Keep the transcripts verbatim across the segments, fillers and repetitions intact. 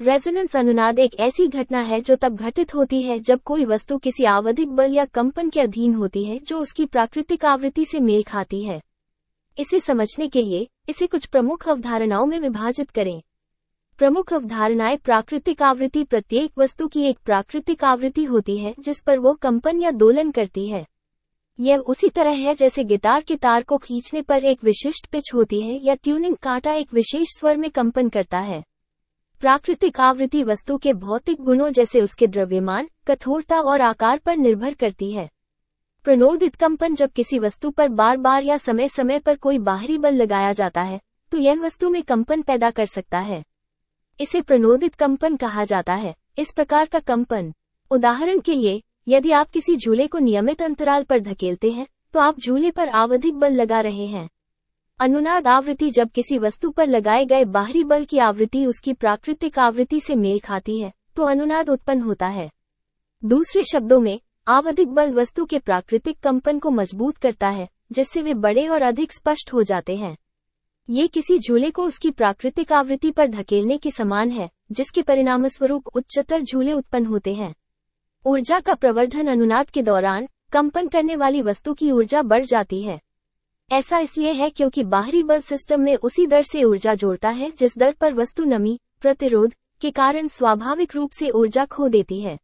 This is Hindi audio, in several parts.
रेजोनेंस अनुनाद एक ऐसी घटना है जो तब घटित होती है जब कोई वस्तु किसी आवधिक बल या कंपन के अधीन होती है जो उसकी प्राकृतिक आवृत्ति से मेल खाती है। इसे समझने के लिए इसे कुछ प्रमुख अवधारणाओं में विभाजित करें। प्रमुख अवधारणाएं। प्राकृतिक आवृत्ति प्रत्येक वस्तु की एक प्राकृतिक आवृत्ति होती है जिस पर वो कंपन या दोलन करती है। यह उसी तरह है जैसे गिटार के तार को खींचने पर एक विशिष्ट पिच होती है या ट्यूनिंग कांटा एक विशेष स्वर में कंपन करता है। प्राकृतिक आवृत्ति वस्तु के भौतिक गुणों जैसे उसके द्रव्यमान, कठोरता और आकार पर निर्भर करती है। प्रणोदित कंपन। जब किसी वस्तु पर बार बार या समय समय पर कोई बाहरी बल लगाया जाता है तो यह वस्तु में कंपन पैदा कर सकता है। इसे प्रणोदित कंपन कहा जाता है। इस प्रकार का कंपन, उदाहरण के लिए, यदि आप किसी झूले को नियमित अंतराल पर धकेलते हैं तो आप झूले पर आवधिक बल लगा रहे हैं। अनुनाद आवृत्ति। जब किसी वस्तु पर लगाए गए बाहरी बल की आवृत्ति उसकी प्राकृतिक आवृत्ति से मेल खाती है तो अनुनाद उत्पन्न होता है। दूसरे शब्दों में, आवधिक बल वस्तु के प्राकृतिक कंपन को मजबूत करता है जिससे वे बड़े और अधिक स्पष्ट हो जाते हैं। ये किसी झूले को उसकी प्राकृतिक आवृत्ति पर धकेलने के समान है, जिसके परिणामस्वरूप उच्चतर झूले उत्पन्न होते हैं। ऊर्जा का प्रवर्धन। अनुनाद के दौरान कंपन करने वाली वस्तु की ऊर्जा बढ़ जाती है। ऐसा इसलिए है क्योंकि बाहरी बल सिस्टम में उसी दर से ऊर्जा जोड़ता है जिस दर पर वस्तु नमी, प्रतिरोध के कारण स्वाभाविक रूप से ऊर्जा खो देती है।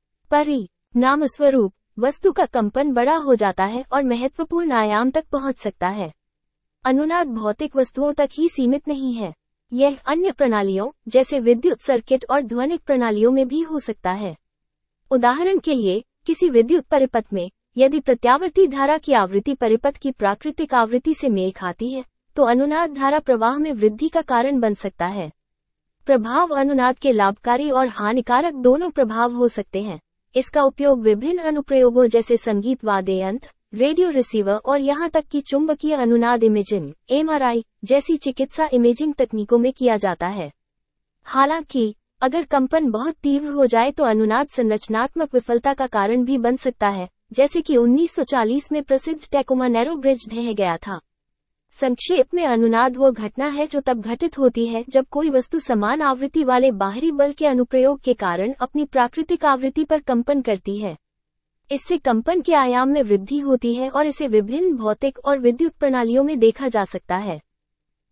परिणामस्वरूप वस्तु का कंपन बड़ा हो जाता है और महत्वपूर्ण आयाम तक पहुंच सकता है। अनुनाद भौतिक वस्तुओं तक ही सीमित नहीं है। यह अन्य प्रणालियों जैसे विद्युत सर्किट और ध्वनिक प्रणालियों में भी हो सकता है। उदाहरण के लिए, किसी विद्युत परिपथ में यदि प्रत्यावर्ती धारा की आवृत्ति परिपथ की प्राकृतिक आवृत्ति से मेल खाती है तो अनुनाद धारा प्रवाह में वृद्धि का कारण बन सकता है। प्रभाव। अनुनाद के लाभकारी और हानिकारक दोनों प्रभाव हो सकते हैं। इसका उपयोग विभिन्न अनुप्रयोगों जैसे संगीत वाद्य यंत्र, रेडियो रिसीवर और यहाँ तक कि चुंबकीय अनुनाद इमेजिंग एम आर आई जैसी चिकित्सा इमेजिंग तकनीकों में किया जाता है। हालांकि अगर कंपन बहुत तीव्र हो जाए तो अनुनाद संरचनात्मक विफलता का कारण भी बन सकता है, जैसे कि उन्नीस सौ चालीस में प्रसिद्ध टैकोमा नैरो ब्रिज ढह गया था। संक्षेप में, अनुनाद वो घटना है जो तब घटित होती है जब कोई वस्तु समान आवृत्ति वाले बाहरी बल के अनुप्रयोग के कारण अपनी प्राकृतिक आवृत्ति पर कंपन करती है। इससे कंपन के आयाम में वृद्धि होती है और इसे विभिन्न भौतिक और विद्युत प्रणालियों में देखा जा सकता है।